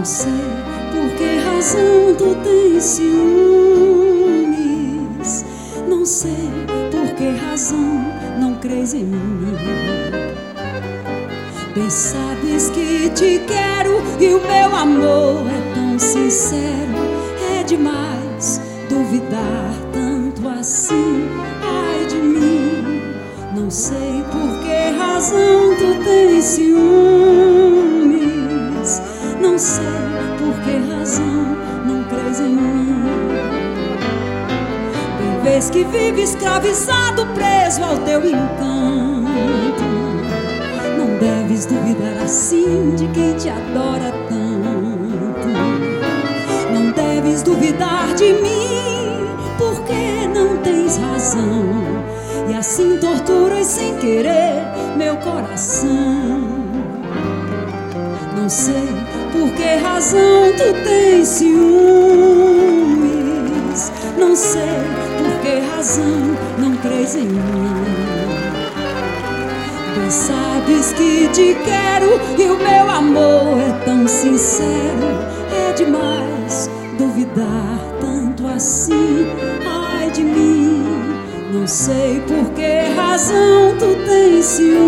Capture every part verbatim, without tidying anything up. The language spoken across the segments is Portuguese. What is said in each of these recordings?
Não sei por que razão tu tens ciúmes. Não sei por que razão não crês em mim. Bem sabes que te quero e o meu amor é tão sincero. É demais duvidar tanto assim, ai de mim. Não sei por que razão tu tens ciúmes. Não sei por que razão não crês em mim. Bem vês que vive escravizado, preso ao teu encanto. Não deves duvidar assim de quem te adora tanto. Não deves duvidar de mim, porque não tens razão. E assim torturas sem querer meu coração. Não sei por que razão tu tens ciúmes. Não sei por que razão não crês em mim. Bem sabes que te quero e o meu amor é tão sincero. É demais duvidar tanto assim, ai de mim. Não sei por que razão tu tens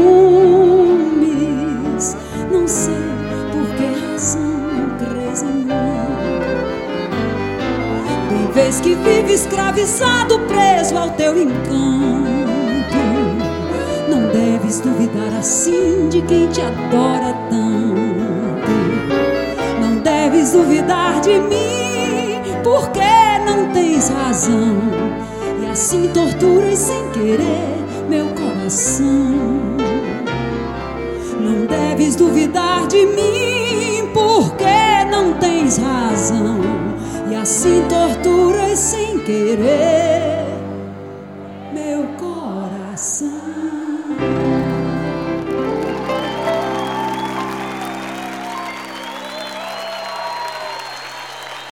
ciúmes. Não sei por que razão não crês em mim. Bem vês que vive escravizado, preso ao teu encanto. Não deves duvidar assim de quem te adora tanto. Não deves duvidar de mim, porque não tens razão. E assim torturas sem querer meu coração. Não deves duvidar de mim, porque não tens razão. E assim torturas sem querer